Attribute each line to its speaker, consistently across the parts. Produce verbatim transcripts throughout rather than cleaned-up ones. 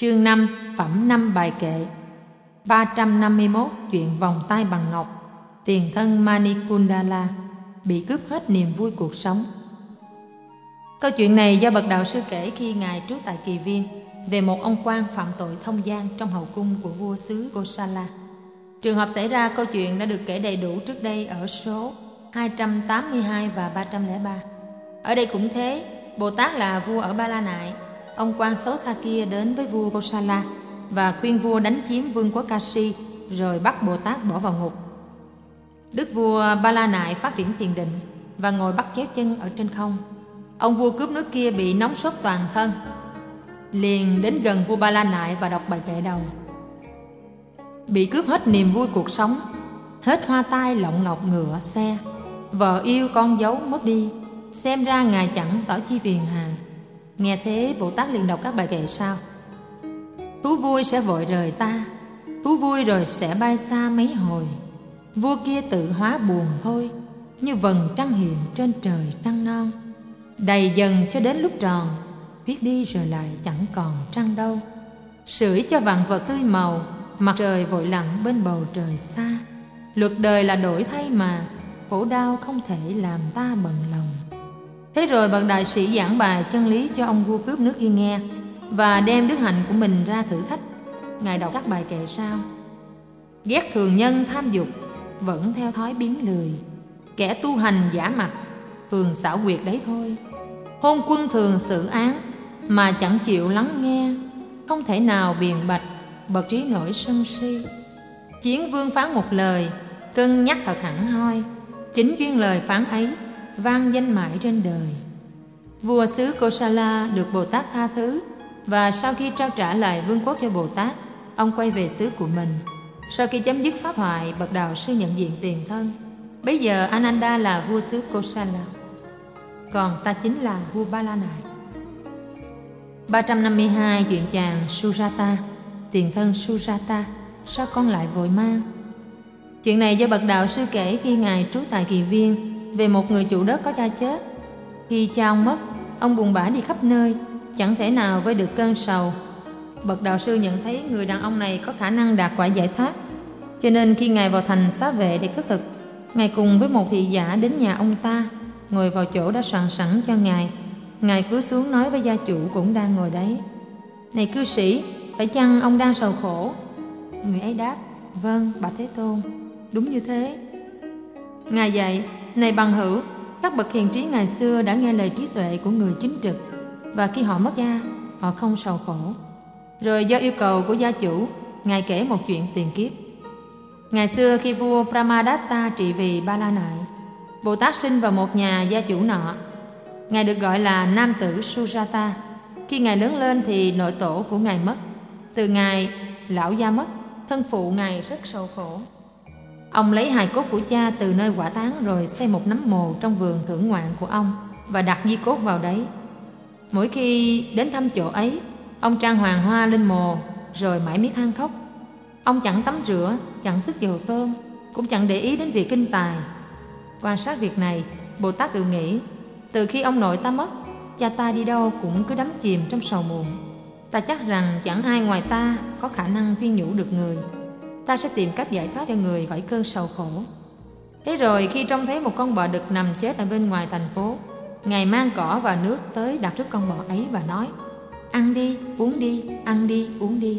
Speaker 1: Chương năm, phẩm năm bài kệ. Ba trăm năm mươi mốt. Chuyện vòng tay bằng ngọc. Tiền thân Manikundala bị cướp hết niềm vui cuộc sống. Câu chuyện này do bậc đạo sư kể khi ngài trú tại Kỳ Viên về một ông quan phạm tội thông gian trong hậu cung của vua xứ Kosala. Trường hợp xảy ra câu chuyện đã được kể đầy đủ trước đây ở số hai trăm tám mươi hai và ba trăm lẻ ba. Ở đây cũng thế, Bồ Tát là vua ở Ba La Nại. Ông quan xấu xa kia đến với vua Kosala và khuyên vua đánh chiếm vương quốc Kashi, rồi bắt Bồ Tát bỏ vào ngục. Đức vua Ba La Nại phát triển thiền định và ngồi bắt chéo chân ở trên không. Ông vua cướp nước kia bị nóng sốt toàn thân, liền đến gần vua Ba La Nại và đọc bài kệ đầu: bị cướp hết niềm vui cuộc sống, hết hoa tai lọng ngọc ngựa xe, vợ yêu con dấu mất đi, xem ra ngài chẳng tỏ chi phiền hà. Nghe thế, Bồ Tát liền đọc các bài kệ sau: thú vui sẽ vội rời ta, thú vui rồi sẽ bay xa mấy hồi, vua kia tự hóa buồn thôi, như vầng trăng hiện trên trời trăng non, đầy dần cho đến lúc tròn, viết đi rồi lại chẳng còn trăng đâu. Sưởi cho vạn vật tươi màu, mặt trời vội lặn bên bầu trời xa. Luật đời là đổi thay mà, khổ đau không thể làm ta bận lòng. Thế rồi bậc đại sĩ giảng bài chân lý cho ông vua cướp nước kia nghe, và đem đức hạnh của mình ra thử thách. Ngài đọc các bài kệ sau: ghét thường nhân tham dục, vẫn theo thói biến lười, kẻ tu hành giả mặt, thường xảo quyệt đấy thôi. Hôn quân thường xử án, mà chẳng chịu lắng nghe, không thể nào biện bạch, bậc trí nổi sân si. Chiến vương phán một lời, cân nhắc thật hẳn hoi, chính duyên lời phán ấy, vang danh mãi trên đời. Vua xứ Kosala được Bồ Tát tha thứ, và sau khi trao trả lại vương quốc cho Bồ Tát, ông quay về xứ của mình. Sau khi chấm dứt pháp thoại, bậc đạo sư nhận diện tiền thân. Bây giờ Ananda là vua xứ Kosala, còn ta chính là vua Ba La Nại. Ba trăm năm mươi hai. Chuyện chàng Sujata. Tiền thân Sujata, sao con lại vội mang? Chuyện này do bậc đạo sư kể khi ngài trú tại Kỳ Viên về một người chủ đất có cha chết. Khi cha ông mất, ông buồn bã đi khắp nơi, chẳng thể nào vơi được cơn sầu. Bậc đạo sư nhận thấy người đàn ông này có khả năng đạt quả giải thoát, cho nên khi ngài vào thành Xá Vệ để khất thực, ngài cùng với một thị giả đến nhà ông ta, ngồi vào chỗ đã soạn sẵn cho ngài. Ngài cúi xuống nói với gia chủ cũng đang ngồi đấy: này cư sĩ, phải chăng ông đang sầu khổ? Người ấy đáp: vâng, bạch Thế Tôn, đúng như thế. Ngài dạy: này bằng hữu, các bậc hiền trí ngày xưa đã nghe lời trí tuệ của người chính trực, và khi họ mất cha, họ không sầu khổ. Rồi do yêu cầu của gia chủ, ngài kể một chuyện tiền kiếp. Ngày xưa khi vua Pramadatta trị vì Ba La Nại, Bồ Tát sinh vào một nhà gia chủ nọ. Ngài được gọi là nam tử Sujata. Khi ngài lớn lên thì nội tổ của ngài mất. Từ ngày lão gia mất, thân phụ ngài rất sầu khổ. Ông lấy hài cốt của cha từ nơi hỏa táng, rồi xây một nấm mồ trong vườn thưởng ngoạn của ông và đặt di cốt vào đấy. Mỗi khi đến thăm chỗ ấy, ông trang hoàng hoa lên mồ, rồi mãi miết than khóc. Ông chẳng tắm rửa, chẳng sức dầu thơm, cũng chẳng để ý đến việc kinh tài. Quan sát việc này, Bồ Tát tự nghĩ: từ khi ông nội ta mất, cha ta đi đâu cũng cứ đắm chìm trong sầu muộn. Ta chắc rằng chẳng ai ngoài ta có khả năng khuyên nhủ được người. Ta sẽ tìm cách giải thoát cho người khỏi cơn sầu khổ. Thế rồi khi trông thấy một con bò đực nằm chết ở bên ngoài thành phố, ngài mang cỏ và nước tới đặt trước con bò ấy và nói: ăn đi, uống đi, ăn đi, uống đi.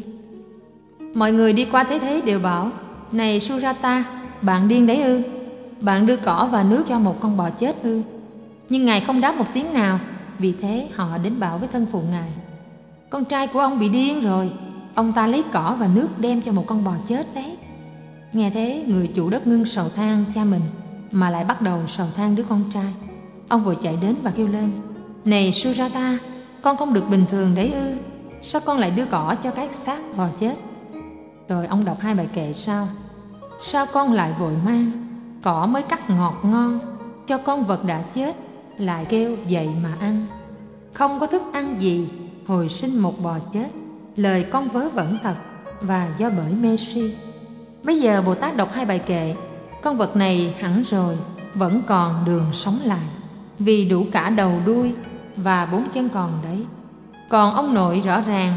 Speaker 1: Mọi người đi qua thấy thế đều bảo: này Sujata, bạn điên đấy ư? Bạn đưa cỏ và nước cho một con bò chết ư? Nhưng ngài không đáp một tiếng nào. Vì thế họ đến bảo với thân phụ ngài: con trai của ông bị điên rồi, ông ta lấy cỏ và nước đem cho một con bò chết đấy. Nghe thế, người chủ đất ngưng sầu than cha mình, mà lại bắt đầu sầu than đứa con trai. Ông vội chạy đến và kêu lên: này Sujata, con không được bình thường đấy ư? Sao con lại đưa cỏ cho cái xác bò chết? Rồi ông đọc hai bài kệ sau: sao con lại vội mang, cỏ mới cắt ngọt ngon, cho con vật đã chết, lại kêu dậy mà ăn. Không có thức ăn gì, hồi sinh một bò chết, lời con vớ vẩn thật, và do bởi mê si. Bây giờ Bồ Tát đọc hai bài kệ, con vật này hẳn rồi, vẫn còn đường sống lại, vì đủ cả đầu đuôi và bốn chân còn đấy. Còn ông nội rõ ràng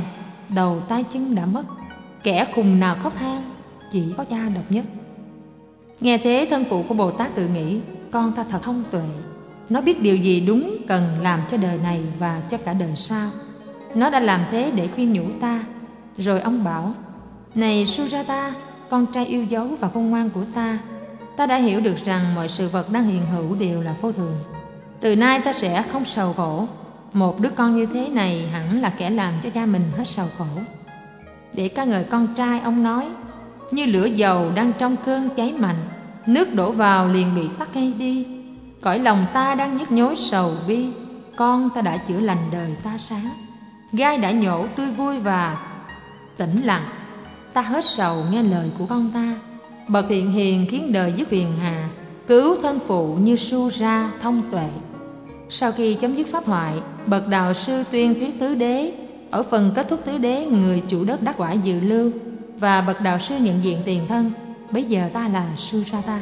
Speaker 1: đầu tay chân đã mất, kẻ khùng nào khóc than, chỉ có cha độc nhất. Nghe thế, thân phụ của Bồ Tát tự nghĩ, con ta thật thông tuệ, nó biết điều gì đúng cần làm cho đời này và cho cả đời sau. Nó đã làm thế để khuyên nhủ ta. Rồi ông bảo, này Sujata, con trai yêu dấu và khôn ngoan của ta, ta đã hiểu được rằng mọi sự vật đang hiện hữu đều là vô thường. Từ nay ta sẽ không sầu khổ. Một đứa con như thế này hẳn là kẻ làm cho cha mình hết sầu khổ. Để ca ngợi con trai, ông nói, như lửa dầu đang trong cơn cháy mạnh, nước đổ vào liền bị tắt ngay đi. Cõi lòng ta đang nhức nhối sầu bi, con ta đã chữa lành đời ta sáng. Gai đã nhổ tươi vui và tĩnh lặng, ta hết sầu nghe lời của con ta. Bậc thiện hiền khiến đời dứt phiền hà, cứu thân phụ như su ra thông tuệ. Sau khi chấm dứt pháp thoại, bậc đạo sư tuyên thuyết tứ đế. Ở phần kết thúc tứ đế, người chủ đất đắc quả dự lưu, và bậc đạo sư nhận diện tiền thân. Bấy giờ ta là Sujata.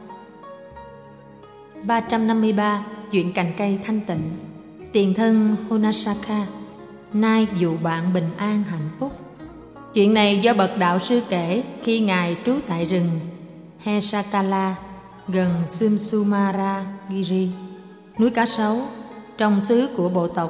Speaker 1: ba trăm năm mươi ba. Chuyện cành cây thanh tịnh. Tiền thân Honasaka, nay dù bạn bình an hạnh phúc. Chuyện này do bậc đạo sư kể khi ngài trú tại rừng Hesakala gần Sumsumara Giri, núi cá sấu, trong xứ của bộ tộc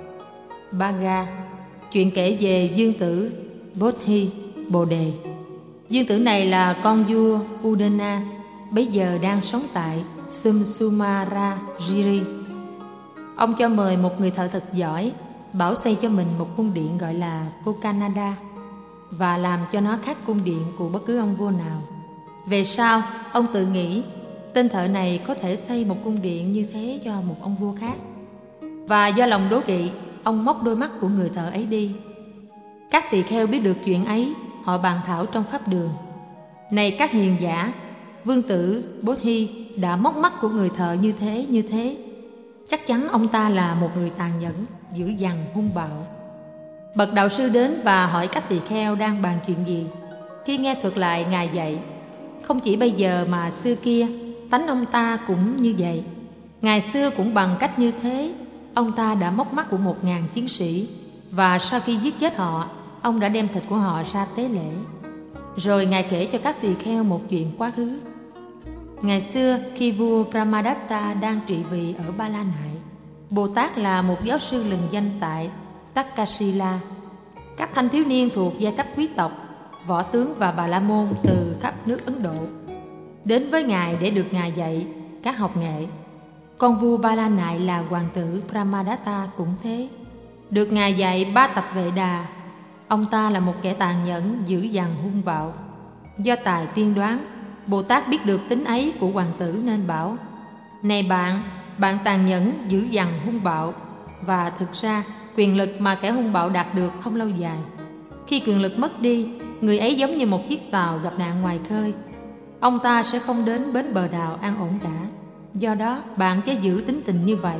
Speaker 1: Baga. Chuyện kể về dương tử Bodhi Bồ Đề. Dương tử này là con vua Udana, bấy giờ đang sống tại Sumsumara Giri. Ông cho mời một người thợ thật giỏi, bảo xây cho mình một cung điện gọi là Kokanada, và làm cho nó khác cung điện của bất cứ ông vua nào. Về sau, ông tự nghĩ tên thợ này có thể xây một cung điện như thế cho một ông vua khác, và do lòng đố kỵ, ông móc đôi mắt của người thợ ấy đi. Các tỳ kheo biết được chuyện ấy, họ bàn thảo trong pháp đường, này các hiền giả, vương tử Bodhi đã móc mắt của người thợ như thế như thế, chắc chắn ông ta là một người tàn nhẫn, dữ dằn, hung bạo. Bậc đạo sư đến và hỏi các tỳ kheo đang bàn chuyện gì. Khi nghe thuật lại, ngài dạy, không chỉ bây giờ mà xưa kia, tánh ông ta cũng như vậy. Ngày xưa cũng bằng cách như thế, ông ta đã móc mắt của một ngàn chiến sĩ, và sau khi giết chết họ, ông đã đem thịt của họ ra tế lễ. Rồi ngài kể cho các tỳ kheo một chuyện quá khứ. Ngày xưa, khi vua Brahmadatta đang trị vì ở Ba La Nại, Bồ Tát là một giáo sư lừng danh tại Takshila. Các thanh thiếu niên thuộc giai cấp quý tộc, võ tướng và bà la môn từ khắp nước Ấn Độ đến với ngài để được ngài dạy các học nghệ. Con vua Ba La Nại là hoàng tử Brahmadatta cũng thế, được ngài dạy ba tập Vệ Đà. Ông ta là một kẻ tàn nhẫn, dữ dằn, hung bạo. Do tài tiên đoán, Bồ Tát biết được tính ấy của hoàng tử nên bảo, này bạn, bạn tàn nhẫn, dữ dằn, hung bạo. Và thực ra, quyền lực mà kẻ hung bạo đạt được không lâu dài. Khi quyền lực mất đi, người ấy giống như một chiếc tàu gặp nạn ngoài khơi. Ông ta sẽ không đến bến bờ đào an ổn cả. Do đó, bạn chớ giữ tính tình như vậy.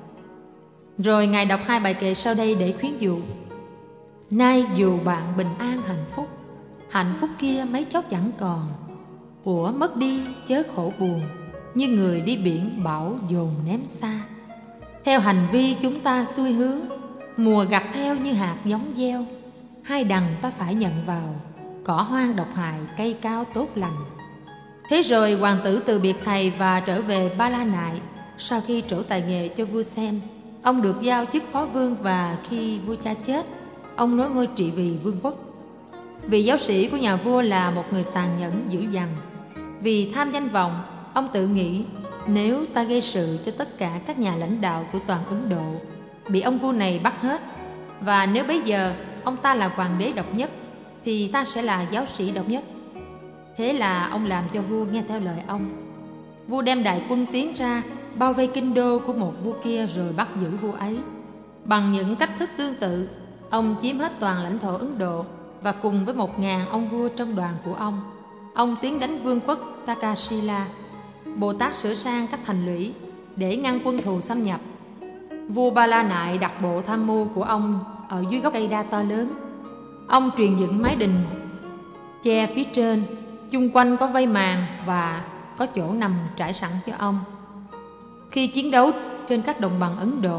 Speaker 1: Rồi ngài đọc hai bài kệ sau đây để khuyến dụ. Nay dù bạn bình an hạnh phúc, hạnh phúc kia mấy chốc chẳng còn. Của mất đi chớ khổ buồn, như người đi biển bão dồn ném xa. Theo hành vi chúng ta xuôi hướng, mùa gặt theo như hạt giống gieo. Hai đằng ta phải nhận vào, cỏ hoang độc hại, cây cao tốt lành. Thế rồi hoàng tử từ biệt thầy và trở về Ba La Nại. Sau khi trổ tài nghệ cho vua Sen, ông được giao chức phó vương, và khi vua cha chết, ông nối ngôi trị vì vương quốc. Vị giáo sĩ của nhà vua là một người tàn nhẫn dữ dằn. Vì tham danh vọng, ông tự nghĩ, nếu ta gây sự cho tất cả các nhà lãnh đạo của toàn Ấn Độ, bị ông vua này bắt hết, và nếu bấy giờ ông ta là hoàng đế độc nhất, thì ta sẽ là giáo sĩ độc nhất. Thế là ông làm cho vua nghe theo lời ông. Vua đem đại quân tiến ra, bao vây kinh đô của một vua kia rồi bắt giữ vua ấy. Bằng những cách thức tương tự, ông chiếm hết toàn lãnh thổ Ấn Độ, và cùng với một ngàn ông vua trong đoàn của ông, ông tiến đánh vương quốc Takshila. Bồ Tát sửa sang các thành lũy để ngăn quân thù xâm nhập. Vua Ba La Nại đặt bộ tham mưu của ông ở dưới gốc cây đa to lớn. Ông truyền dựng mái đình che phía trên, chung quanh có vây màn và có chỗ nằm trải sẵn cho ông. Khi chiến đấu trên các đồng bằng Ấn Độ,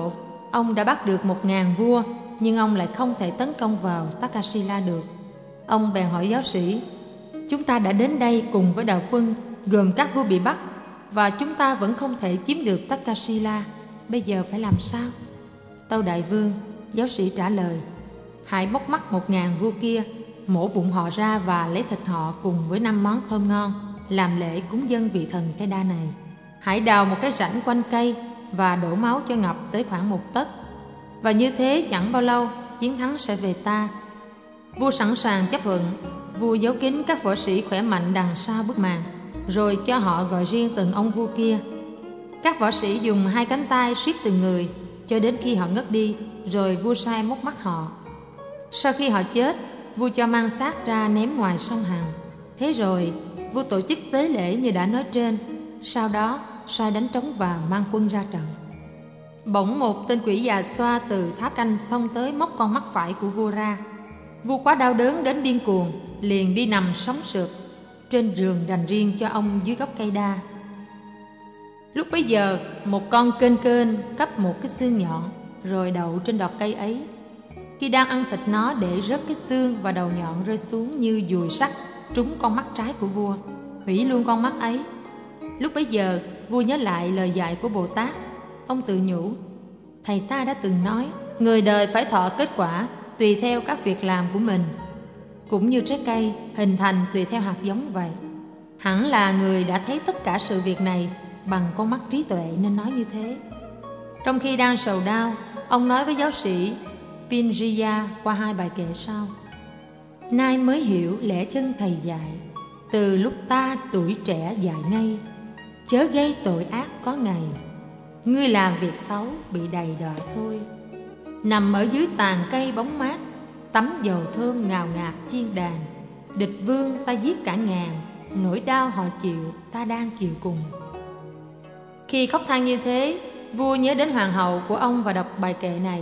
Speaker 1: Ông đã bắt được một ngàn vua, nhưng ông lại không thể tấn công vào Takasila được. Ông bèn hỏi giáo sĩ: chúng ta đã đến đây cùng với đạo quân gồm các vua bị bắt, và chúng ta vẫn không thể chiếm được Takasila. Bây giờ phải làm sao? Tâu đại vương, giáo sĩ trả lời: hãy móc mắt một ngàn vua kia, mổ bụng họ ra và lấy thịt họ cùng với năm món thơm ngon làm lễ cúng dâng vị thần cây đa này. Hãy đào một cái rãnh quanh cây và đổ máu cho ngập tới khoảng một tấc, và như thế chẳng bao lâu chiến thắng sẽ về ta. Vua sẵn sàng chấp thuận. Vua giấu kín các võ sĩ khỏe mạnh đằng sau bức màn, rồi cho họ gọi riêng từng ông vua kia. Các võ sĩ dùng hai cánh tay siết từng người cho đến khi họ ngất đi, rồi vua sai móc mắt họ. Sau khi họ chết, vua cho mang xác ra ném ngoài sông Hằng. Thế rồi vua tổ chức tế lễ như đã nói trên. Sau đó sai đánh trống và mang quân ra trận. Bỗng một tên quỷ già xoa từ tháp canh xông tới móc con mắt phải của vua ra. Vua quá đau đớn đến điên cuồng, liền đi nằm sóng sượt trên giường dành riêng cho ông dưới gốc cây đa. Lúc bấy giờ, một con kênh kênh cắp một cái xương nhọn rồi đậu trên đọt cây ấy. Khi đang ăn thịt nó, để rớt cái xương và đầu nhọn rơi xuống như dùi sắt trúng con mắt trái của vua, hủy luôn con mắt ấy. Lúc bấy giờ, vua nhớ lại lời dạy của Bồ Tát. Ông tự nhủ: thầy ta đã từng nói, người đời phải thọ kết quả tùy theo các việc làm của mình, cũng như trái cây hình thành tùy theo hạt giống vậy. Hẳn là người đã thấy tất cả sự việc này bằng con mắt trí tuệ nên nói như thế. Trong khi đang sầu đau, ông nói với giáo sĩ Pinriya qua hai bài kệ sau: nay mới hiểu lẽ chân thầy dạy, từ lúc ta tuổi trẻ dạy ngay, chớ gây tội ác có ngày, ngươi làm việc xấu bị đầy đọa thôi. Nằm ở dưới tàn cây bóng mát, tắm dầu thơm ngào ngạt chiên đàn, địch vương ta giết cả ngàn, nỗi đau họ chịu ta đang chịu cùng. Khi khóc than như thế, vua nhớ đến hoàng hậu của ông và đọc bài kệ này: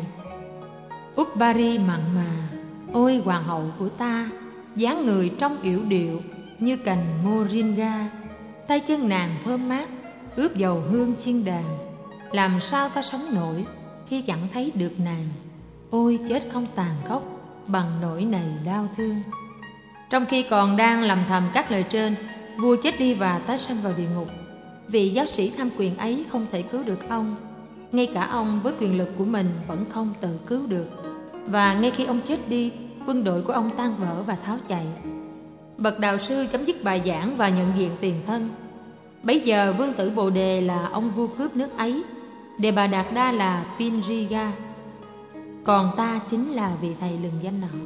Speaker 1: Uppari mặn mà, ôi hoàng hậu của ta, dáng người trông yểu điệu như cành moringa, tay chân nàng thơm mát, ướp dầu hương chiên đàn. Làm sao ta sống nổi khi chẳng thấy được nàng, ôi chết không tàn khốc bằng nỗi này đau thương. Trong khi còn đang lầm thầm các lời trên, vua chết đi và tái sanh vào địa ngục. Vị giáo sĩ tham quyền ấy không thể cứu được ông. Ngay cả ông với quyền lực của mình vẫn không tự cứu được. Và ngay khi ông chết đi, quân đội của ông tan vỡ và tháo chạy. Bậc đạo sư chấm dứt bài giảng và nhận diện tiền thân. Bấy giờ vương tử Bồ Đề là ông vua cướp nước ấy, Đề Bà Đạt Đa là Pinriga, còn ta chính là vị thầy lừng danh nọ.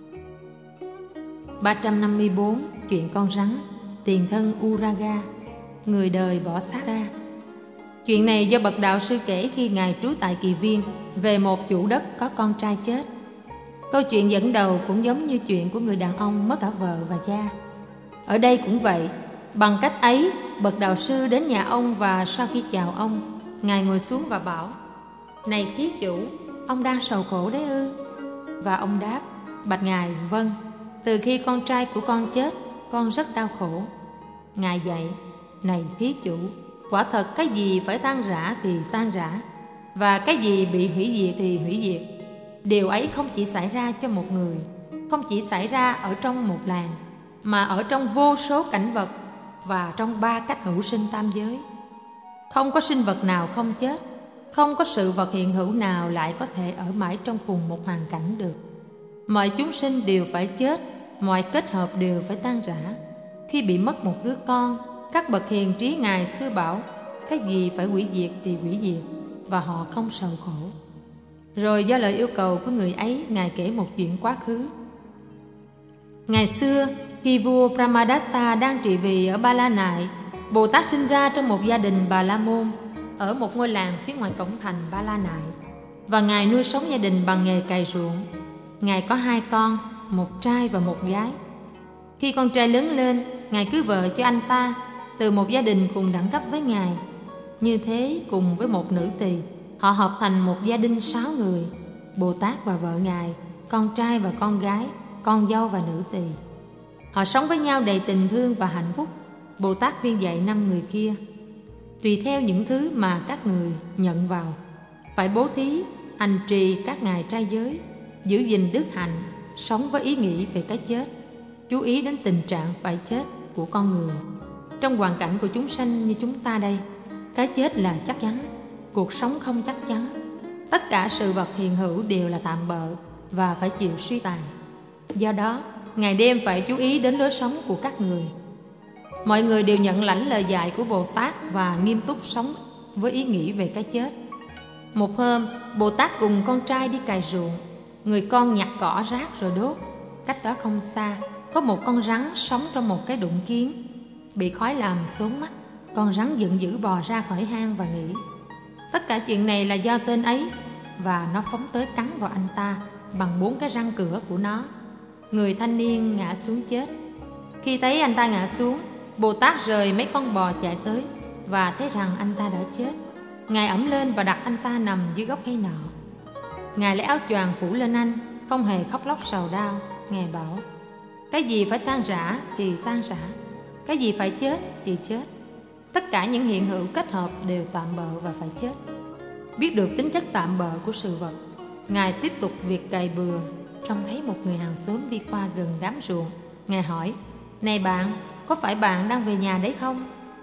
Speaker 1: ba trăm năm mươi bốn. Chuyện con rắn. Tiền thân Uraga, người đời bỏ xác ra. Chuyện này do bậc đạo sư kể khi ngài trú tại Kỳ Viên về một chủ đất có con trai chết. Câu chuyện dẫn đầu cũng giống như chuyện của người đàn ông mất cả vợ và cha. Ở đây cũng vậy. Bằng cách ấy, bậc đạo sư đến nhà ông và sau khi chào ông, ngài ngồi xuống và bảo: này thí chủ, ông đang sầu khổ đấy ư? Và ông đáp: bạch ngài, vâng, từ khi con trai của con chết, con rất đau khổ. Ngài dạy: này thí chủ, quả thật cái gì phải tan rã thì tan rã, và cái gì bị hủy diệt thì hủy diệt. Điều ấy không chỉ xảy ra cho một người, không chỉ xảy ra ở trong một làng, mà ở trong vô số cảnh vật và trong ba cách hữu sinh tam giới. Không có sinh vật nào không chết, không có sự vật hiện hữu nào lại có thể ở mãi trong cùng một hoàn cảnh được. Mọi chúng sinh đều phải chết, mọi kết hợp đều phải tan rã. Khi bị mất một đứa con, các bậc hiền trí ngài xưa bảo cái gì phải hủy diệt thì hủy diệt, và họ không sầu khổ. Rồi do lời yêu cầu của người ấy, ngài kể một chuyện quá khứ. Ngày xưa, khi vua Brahmadatta đang trị vì ở Ba La Nại, Bồ Tát sinh ra trong một gia đình Bà La Môn ở một ngôi làng phía ngoài cổng thành Ba La Nại, và ngài nuôi sống gia đình bằng nghề cày ruộng. Ngài có hai con, một trai và một gái. Khi con trai lớn lên, ngài cưới vợ cho anh ta từ một gia đình cùng đẳng cấp với ngài. Như thế, cùng với một nữ tỳ, họ hợp thành một gia đình sáu người: Bồ Tát và vợ ngài, con trai và con gái, con dâu và nữ tỳ. Họ sống với nhau đầy tình thương và hạnh phúc. Bồ Tát viên dạy năm người kia: tùy theo những thứ mà các người nhận vào, phải bố thí, hành trì các ngày trai giới, giữ gìn đức hạnh, sống với ý nghĩ về cái chết, chú ý đến tình trạng phải chết của con người. Trong hoàn cảnh của chúng sanh như chúng ta đây, cái chết là chắc chắn, cuộc sống không chắc chắn. Tất cả sự vật hiện hữu đều là tạm bợ và phải chịu suy tàn. Do đó, ngày đêm phải chú ý đến lối sống của các người. Mọi người đều nhận lãnh lời dạy của Bồ Tát và nghiêm túc sống với ý nghĩ về cái chết. Một hôm, Bồ Tát cùng con trai đi cày ruộng. Người con nhặt cỏ rác rồi đốt. Cách đó không xa, có một con rắn sống trong một cái đụng kiến. Bị khói làm xốn mắt, con rắn giận dữ bò ra khỏi hang và nghĩ tất cả chuyện này là do tên ấy, và nó phóng tới cắn vào anh ta bằng bốn cái răng cửa của nó. Người thanh niên ngã xuống chết. Khi thấy anh ta ngã xuống, Bồ Tát rời mấy con bò chạy tới và thấy rằng anh ta đã chết. Ngài ẵm lên và đặt anh ta nằm dưới gốc cây nọ. Ngài lấy áo choàng phủ lên anh, không hề khóc lóc sầu đau. Ngài bảo, cái gì phải tan rã thì tan rã, cái gì phải chết thì chết. Tất cả những hiện hữu kết hợp đều tạm bợ và phải chết. Biết được tính chất tạm bợ của sự vật, Ngài tiếp tục việc cày bừa. Trông thấy một người hàng xóm đi qua gần đám ruộng. Ngài hỏi, này bạn, có phải bạn đang về nhà đấy không?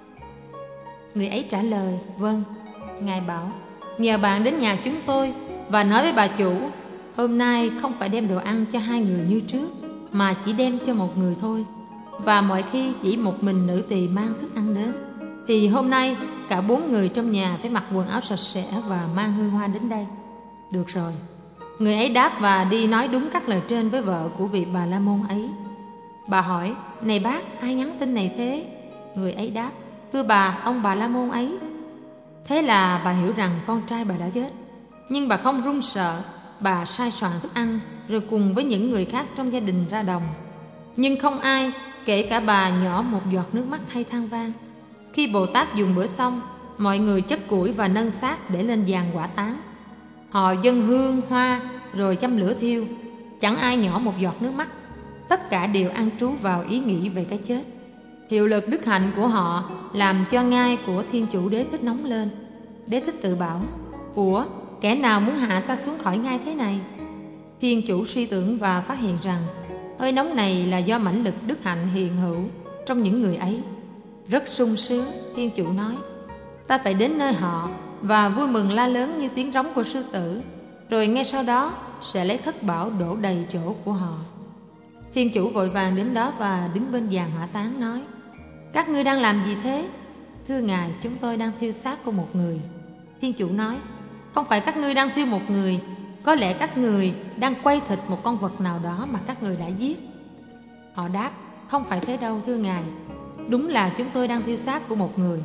Speaker 1: Người ấy trả lời, vâng. Ngài bảo, nhờ bạn đến nhà chúng tôi và nói với bà chủ, hôm nay không phải đem đồ ăn cho hai người như trước, mà chỉ đem cho một người thôi. Và mọi khi chỉ một mình nữ tỳ mang thức ăn đến, thì hôm nay cả bốn người trong nhà phải mặc quần áo sạch sẽ và mang hương hoa đến đây. Được rồi. Người ấy đáp và đi nói đúng các lời trên với vợ của vị Bà La Môn ấy. Bà hỏi, này bác, ai nhắn tin này thế? Người ấy đáp, thưa bà, ông Bà La Môn ấy. Thế là bà hiểu rằng con trai bà đã chết. Nhưng bà không run sợ. Bà sai soạn thức ăn rồi cùng với những người khác trong gia đình ra đồng. Nhưng không ai, kể cả bà, nhỏ một giọt nước mắt hay than vang. Khi Bồ Tát dùng bữa xong, mọi người chất củi và nâng xác để lên giàn hỏa táng. Họ dâng hương, hoa rồi châm lửa thiêu. Chẳng ai nhỏ một giọt nước mắt. Tất cả đều an trú vào ý nghĩ về cái chết. Hiệu lực đức hạnh của họ làm cho ngai của Thiên Chủ Đế Thích nóng lên. Đế Thích tự bảo, ủa, kẻ nào muốn hạ ta xuống khỏi ngai thế này? Thiên Chủ suy tưởng và phát hiện rằng hơi nóng này là do mãnh lực đức hạnh hiện hữu trong những người ấy. Rất sung sướng, Thiên Chủ nói, ta phải đến nơi họ và vui mừng la lớn như tiếng rống của sư tử, rồi ngay sau đó sẽ lấy thất bảo đổ đầy chỗ của họ. Thiên Chủ vội vàng đến đó và đứng bên giàn hỏa táng nói, các ngươi đang làm gì thế? Thưa Ngài, chúng tôi đang thiêu xác của một người. Thiên Chủ nói, không phải các ngươi đang thiêu một người, có lẽ các người đang quay thịt một con vật nào đó mà các người đã giết. Họ đáp, không phải thế đâu thưa Ngài, đúng là chúng tôi đang thiêu xác của một người.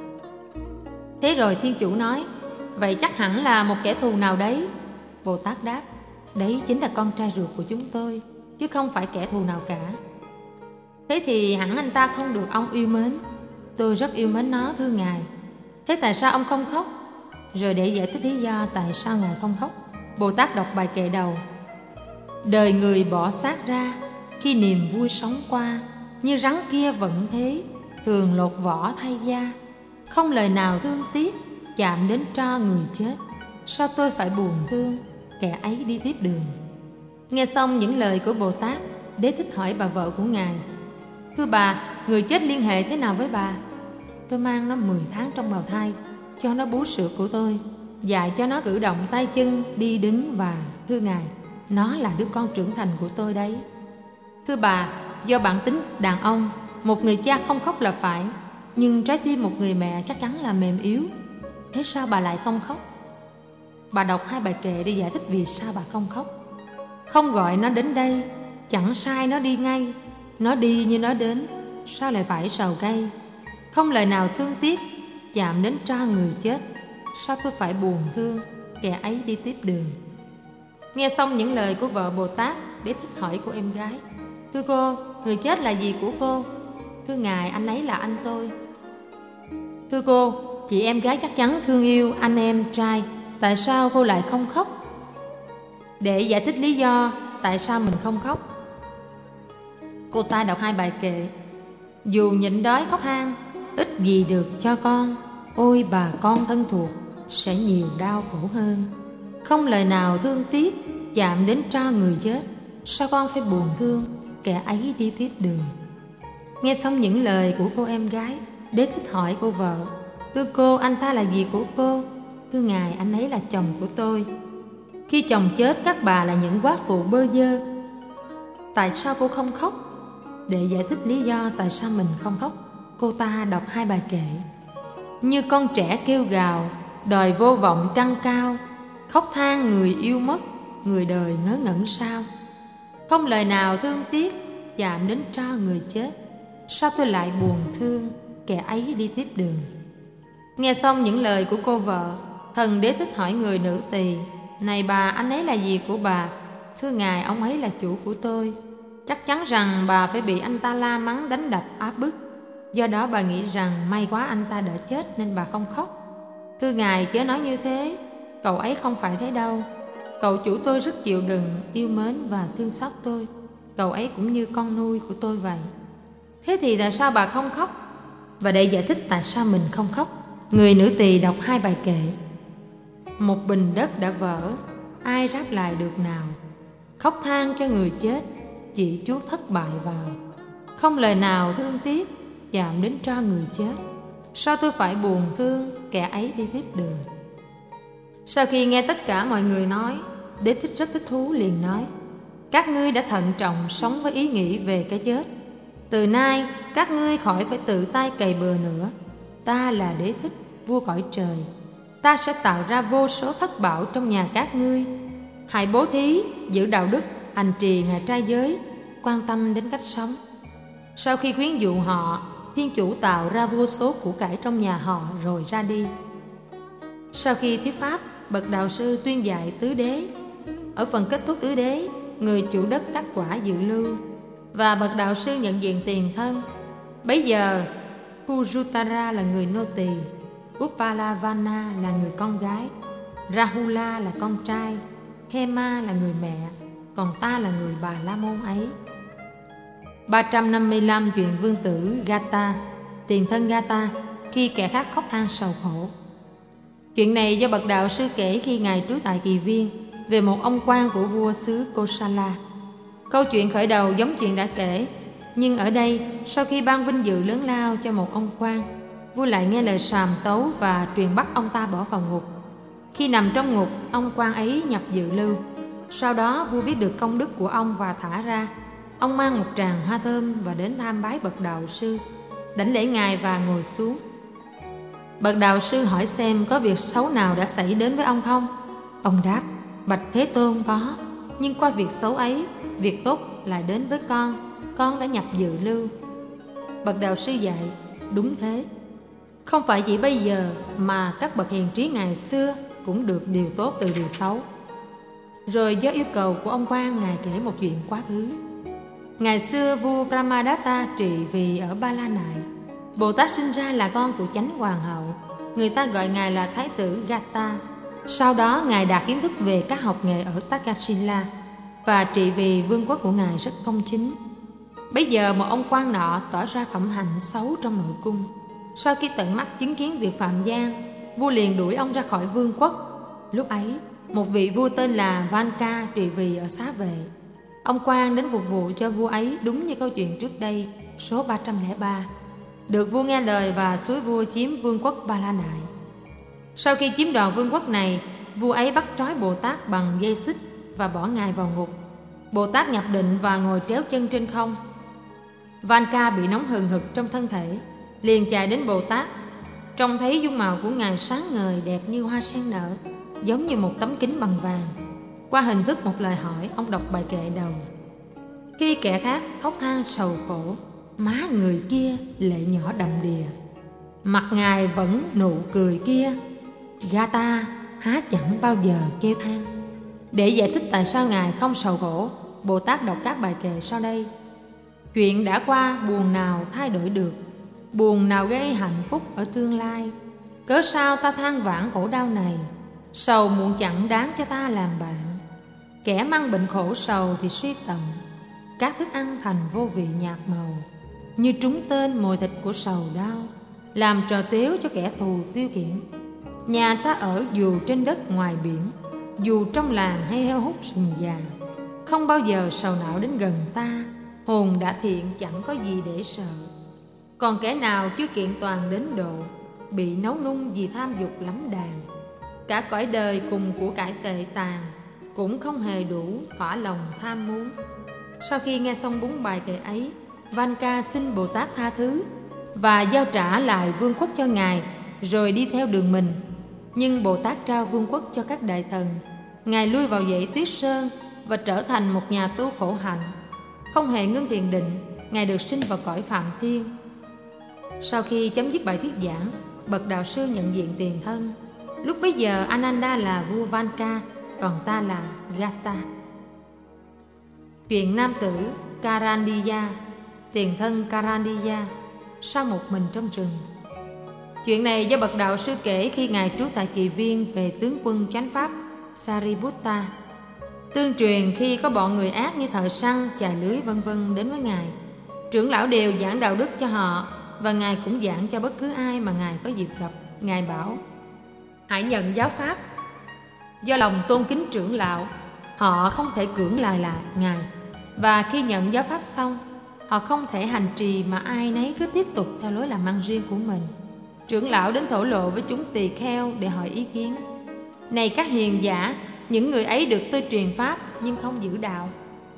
Speaker 1: Thế rồi Thiên Chủ nói, vậy chắc hẳn là một kẻ thù nào đấy. Bồ Tát đáp, đấy chính là con trai ruột của chúng tôi, chứ không phải kẻ thù nào cả. Thế thì hẳn anh ta không được ông yêu mến. Tôi rất yêu mến nó thưa Ngài. Thế tại sao ông không khóc? Rồi để giải thích lý do tại sao Ngài không khóc, Bồ Tát đọc bài kệ đầu. Đời người bỏ xác ra, khi niềm vui sống qua, như rắn kia vẫn thế, thường lột vỏ thay da. Không lời nào thương tiếc, chạm đến tro người chết. Sao tôi phải buồn thương, kẻ ấy đi tiếp đường. Nghe xong những lời của Bồ Tát, Đế Thích hỏi bà vợ của Ngài, thưa bà, người chết liên hệ thế nào với bà? Tôi mang nó mười tháng trong bào thai, cho nó bú sữa của tôi, dạy cho nó cử động tay chân, đi đứng, và thưa Ngài, nó là đứa con trưởng thành của tôi đấy. Thưa bà, do bản tính đàn ông, một người cha không khóc là phải, nhưng trái tim một người mẹ chắc chắn là mềm yếu. Thế sao bà lại không khóc? Bà đọc hai bài kệ để giải thích vì sao bà không khóc. Không gọi nó đến đây, chẳng sai nó đi ngay. Nó đi như nó đến, sao lại phải sầu cay? Không lời nào thương tiếc, chạm đến tro người chết. Sao tôi phải buồn thương, kẻ ấy đi tiếp đường. Nghe xong những lời của vợ Bồ Tát, Đế Thích hỏi cô em gái, thưa cô, người chết là gì của cô? Thưa Ngài, anh ấy là anh tôi. Thưa cô, chị em gái chắc chắn thương yêu anh em trai, tại sao cô lại không khóc? Để giải thích lý do tại sao mình không khóc, cô ta đọc hai bài kệ. Dù nhịn đói khóc than, ít gì được cho con, ôi bà con thân thuộc sẽ nhiều đau khổ hơn. không lời nào thương tiếc chạm đến tro người chết, sao con phải buồn thương kẻ ấy đi tiếp đường. Nghe xong những lời của cô em gái, Đế Thích hỏi cô vợ: Thưa cô, anh ta là gì của cô? Thưa ngài, anh ấy là chồng của tôi. Khi chồng chết, các bà là những quá phụ bơ vơ. Tại sao cô không khóc? Để giải thích lý do tại sao mình không khóc, cô ta đọc hai bài kệ: Như con trẻ kêu gào, đòi vô vọng trăng cao, khóc than người yêu mất, người đời ngớ ngẩn sao. Không lời nào thương tiếc chạm đến tro người chết, sao tôi lại buồn thương kẻ ấy đi tiếp đường. Nghe xong những lời của cô vợ, thần Đế Thích hỏi người nữ tỳ: Này bà, anh ấy là gì của bà? Thưa ngài, ông ấy là chủ của tôi. Chắc chắn rằng bà phải bị anh ta la mắng, đánh đập, áp bức. Do đó bà nghĩ rằng may quá anh ta đã chết nên bà không khóc. Thưa ngài, chớ nói như thế, cậu ấy không phải thế đâu. Cậu chủ tôi rất chịu đựng, yêu mến và thương xót tôi. Cậu ấy cũng như con nuôi của tôi vậy. Thế thì tại sao bà không khóc? Và để giải thích tại sao mình không khóc, người nữ tỳ đọc hai bài kệ: Một bình đất đã vỡ, ai ráp lại được nào? Khóc than cho người chết, chỉ chuốc thất bại vào. Không lời nào thương tiếc chạm đến tro người chết, sao tôi phải buồn thương kẻ ấy đi tiếp đường. Sau khi nghe tất cả mọi người nói, Đế Thích rất thích thú, liền nói: Các ngươi đã thận trọng sống với ý nghĩ về cái chết. Từ nay các ngươi khỏi phải tự tay cày bừa nữa. Ta là Đế Thích, vua cõi trời. Ta sẽ tạo ra vô số thất bảo trong nhà các ngươi. Hãy bố thí, giữ đạo đức, hành trì ngày trai giới, quan tâm đến cách sống. Sau khi khuyến dụ họ, Thiên Chủ tạo ra vô số của cải trong nhà họ rồi ra đi. Sau khi thuyết pháp, bậc đạo sư tuyên dạy tứ đế. Ở phần kết thúc tứ đế, người chủ đất đắc quả dự lưu và bậc đạo sư nhận diện tiền thân. Bấy giờ Pujutara là người nô tỳ, Uppalavana là người con gái, Rahula là con trai, Hema là người mẹ, còn ta là người bà la môn ấy. Ba trăm năm mươi lăm chuyện vương tử Gata, tiền thân Gata, khi kẻ khác khóc than sầu khổ. Chuyện này do bậc đạo sư kể khi ngài trú tại Kỳ Viên, về một ông quan của vua xứ Kosala. Câu chuyện khởi đầu giống chuyện đã kể, nhưng ở đây sau khi ban vinh dự lớn lao cho một ông quan, vua lại nghe lời sàm tấu và truyền bắt ông ta bỏ vào ngục. Khi nằm trong ngục, ông quan ấy nhập dự lưu. Sau đó vua biết được công đức của ông và thả ra. Ông mang một tràng hoa thơm và đến tham bái bậc đạo sư, đảnh lễ ngài và ngồi xuống. Bậc đạo sư hỏi xem có việc xấu nào đã xảy đến với ông không. Ông đáp: Bạch Thế Tôn, có. Nhưng qua việc xấu ấy, việc tốt lại đến với con. Con đã nhập dự lưu. Bậc đạo sư dạy: Đúng thế. Không phải chỉ bây giờ mà các bậc hiền trí ngày xưa cũng được điều tốt từ điều xấu. Rồi do yêu cầu của ông quan, ngài kể một chuyện quá khứ. Ngày xưa vua Brahmadatta trị vì ở Ba La Nại. Bồ Tát sinh ra là con của chánh hoàng hậu. Người ta gọi ngài là Thái tử Gata. Sau đó ngài đạt kiến thức về các học nghệ ở Takashila và trị vì vương quốc của ngài rất công chính. Bây giờ một ông quan nọ tỏ ra phẩm hạnh xấu trong nội cung. Sau khi tận mắt chứng kiến việc phạm gian, vua liền đuổi ông ra khỏi vương quốc. Lúc ấy một vị vua tên là Vanka trị vì ở Xá Vệ. Ông quan đến phục vụ cho vua ấy đúng như câu chuyện trước đây, số ba trăm lẻ ba. Được vua nghe lời và xúi vua chiếm vương quốc Ba La Nại. Sau khi chiếm đoạt vương quốc này, vua ấy bắt trói Bồ Tát bằng dây xích và bỏ ngài vào ngục. Bồ Tát nhập định và ngồi tréo chân trên không. Vanka bị nóng hừng hực trong thân thể, liền chạy đến Bồ Tát. Trông thấy dung mạo của ngài sáng ngời đẹp như hoa sen nở, giống như một tấm kính bằng vàng. Qua hình thức một lời hỏi, ông đọc bài kệ đầu: Khi kẻ khác khóc than sầu khổ, má người kia lệ nhỏ đầm đìa, mặt ngài vẫn nụ cười kia, Gata há chẳng bao giờ kêu than. Để giải thích tại sao ngài không sầu khổ, Bồ Tát đọc các bài kệ sau đây: Chuyện đã qua buồn nào thay đổi được, buồn nào gây hạnh phúc ở tương lai. Cớ sao ta than vãn khổ đau này, sầu muộn chẳng đáng cho ta làm bạn. Kẻ mang bệnh khổ sầu thì suy tận, các thức ăn thành vô vị nhạt màu. Như trúng tên mồi thịt của sầu đau, làm trò tếu cho kẻ thù tiêu khiển. Nhà ta ở dù trên đất ngoài biển, dù trong làng hay heo hút rừng già, không bao giờ sầu não đến gần ta. Hồn đã thiện chẳng có gì để sợ. Còn kẻ nào chưa kiện toàn đến độ, bị nấu nung vì tham dục lắm đàn. Cả cõi đời cùng của cải tệ tàn, cũng không hề đủ thỏa lòng tham muốn. Sau khi nghe xong bốn bài kệ ấy, Vanka xin Bồ Tát tha thứ và giao trả lại vương quốc cho Ngài, rồi đi theo đường mình. Nhưng Bồ Tát trao vương quốc cho các đại thần. Ngài lui vào dãy Tuyết Sơn và trở thành một nhà tu khổ hạnh. Không hề ngưng thiền định, Ngài được sinh vào cõi Phạm Thiên. Sau khi chấm dứt bài thuyết giảng, bậc đạo sư nhận diện tiền thân. Lúc bấy giờ Ananda là vua Vanka, còn ta là Gata. Chuyện nam tử Karandiya, tiền thân Karandiya, sau một mình trong rừng. Chuyện này do bậc đạo sư kể khi Ngài trú tại Kỳ Viên về tướng quân chánh pháp Sariputta. Tương truyền khi có bọn người ác như thợ săn, chài lưới vân vân đến với Ngài, trưởng lão đều giảng đạo đức cho họ, và Ngài cũng giảng cho bất cứ ai mà Ngài có dịp gặp. Ngài bảo: hãy nhận giáo pháp. Do lòng tôn kính trưởng lão, họ không thể cưỡng lại là Ngài, và khi nhận giáo pháp xong, họ không thể hành trì mà ai nấy cứ tiếp tục theo lối làm ăn riêng của mình. Trưởng lão đến thổ lộ với chúng tỳ kheo để hỏi ý kiến. Này các hiền giả, những người ấy được tôi truyền pháp nhưng không giữ đạo.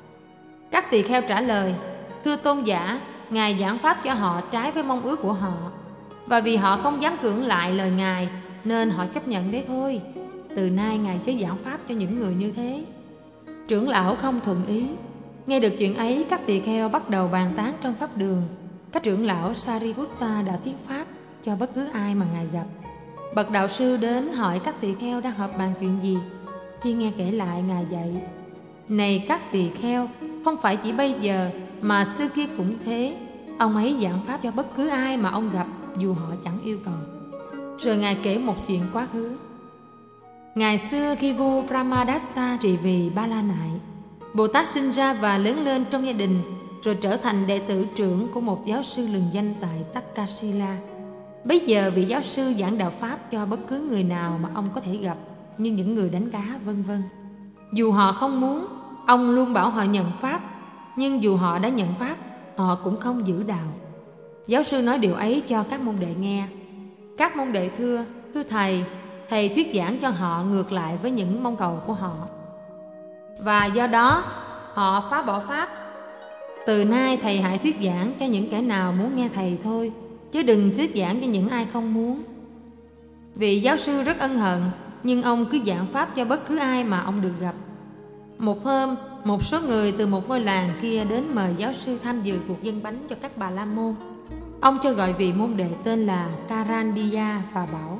Speaker 1: Các tỳ kheo trả lời: thưa tôn giả, Ngài giảng pháp cho họ trái với mong ước của họ, và vì họ không dám cưỡng lại lời Ngài nên họ chấp nhận đấy thôi. Từ nay Ngài chớ giảng pháp cho những người như thế. Trưởng lão không thuận ý. Nghe được chuyện ấy, các tỳ kheo bắt đầu bàn tán trong pháp đường. Các trưởng lão Sariputta đã thuyết pháp cho bất cứ ai mà Ngài gặp. Bậc đạo sư đến hỏi các tỳ kheo đang họp bàn chuyện gì. Khi nghe kể lại, Ngài dạy: này các tỳ kheo, không phải chỉ bây giờ mà xưa kia cũng thế. Ông ấy giảng pháp cho bất cứ ai mà ông gặp, dù họ chẳng yêu cầu. Rồi Ngài kể một chuyện quá khứ. Ngày xưa khi vua Brahmadatta trị vì Ba La Nại, Bồ Tát sinh ra và lớn lên trong gia đình, rồi trở thành đệ tử trưởng của một giáo sư lừng danh tại Takasila. Bây giờ vị giáo sư giảng đạo pháp cho bất cứ người nào mà ông có thể gặp, như những người đánh cá vân vân. Dù họ không muốn, ông luôn bảo họ nhận pháp, nhưng dù họ đã nhận pháp, họ cũng không giữ đạo. Giáo sư nói điều ấy cho các môn đệ nghe. Các môn đệ thưa: thưa thầy, thầy thuyết giảng cho họ ngược lại với những mong cầu của họ, và do đó họ phá bỏ pháp. Từ nay thầy hãy thuyết giảng cho những kẻ nào muốn nghe thầy thôi, chứ đừng thuyết giảng cho những ai không muốn. Vị giáo sư rất ân hận, nhưng ông cứ giảng pháp cho bất cứ ai mà ông được gặp. Một hôm, một số người từ một ngôi làng kia đến mời giáo sư tham dự cuộc dâng bánh cho các bà la môn. Ông cho gọi vị môn đệ tên là Karandiya và bảo: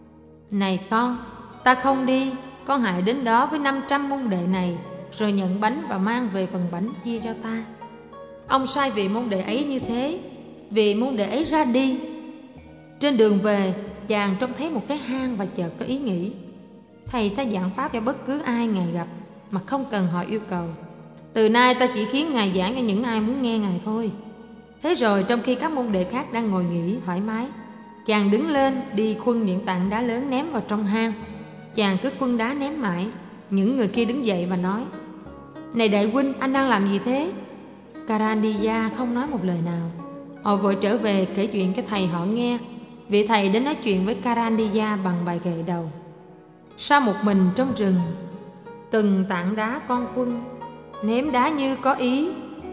Speaker 1: này con, ta không đi, con hãy đến đó với năm trăm môn đệ này, rồi nhận bánh và mang về phần bánh chia cho ta. Ông sai vị môn đệ ấy như thế. Vị môn đệ ấy ra đi. Trên đường về, chàng trông thấy một cái hang và chợt có ý nghĩ: thầy ta giảng pháp cho bất cứ ai Ngài gặp mà không cần họ yêu cầu. Từ nay ta chỉ khiến Ngài giảng cho những ai muốn nghe Ngài thôi. Thế rồi trong khi các môn đệ khác đang ngồi nghỉ thoải mái, chàng đứng lên đi khuân những tảng đá lớn ném vào trong hang. Chàng cứ khuân đá ném mãi. Những người kia đứng dậy và nói: này đại huynh, anh đang làm gì thế? Karandiya không nói một lời nào. Họ vội trở về kể chuyện cho thầy họ nghe. Vị thầy đến nói chuyện với Karandiya bằng bài kệ đầu: sau một mình trong rừng, từng tảng đá con khuân, ném đá như có ý,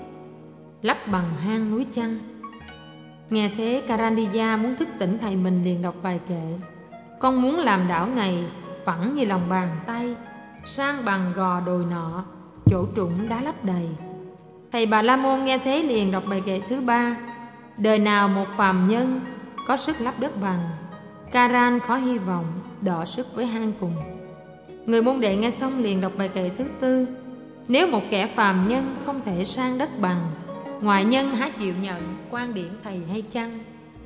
Speaker 1: lấp bằng hang núi chăng. Nghe thế, Karandiya muốn thức tỉnh thầy mình, liền đọc bài kệ: con muốn làm đảo này phẳng như lòng bàn tay, sang bằng gò đồi nọ, chỗ trũng đá lấp đầy. Thầy Bà La Môn nghe thế liền đọc bài kệ thứ ba: đời nào một phàm nhân có sức lấp đất bằng, Karan khó hy vọng đọ sức với hang cùng. Người môn đệ nghe xong liền đọc bài kệ thứ tư: nếu một kẻ phàm nhân không thể sang đất bằng, ngoại nhân há chịu nhận quan điểm thầy hay chăng?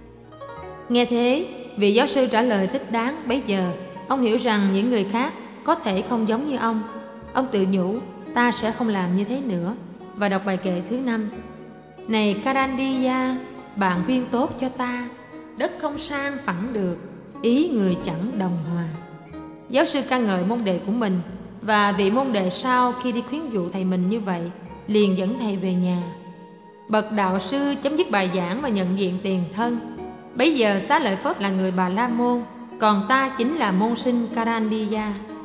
Speaker 1: Nghe thế, vị giáo sư trả lời thích đáng. Bấy giờ ông hiểu rằng những người khác có thể không giống như ông. Ông tự nhủ: ta sẽ không làm như thế nữa, và đọc bài kệ thứ năm: này Karandiya, bạn khuyên tốt cho ta, đất không sang phẳng được, ý người chẳng đồng hòa. Giáo sư ca ngợi môn đệ của mình, và vị môn đệ sau khi đi khuyến dụ thầy mình như vậy liền dẫn thầy về nhà. Bậc đạo sư chấm dứt bài giảng và nhận diện tiền thân. Bấy giờ Xá Lợi Phất là người Bà La Môn, còn ta chính là môn sinh Karandiya.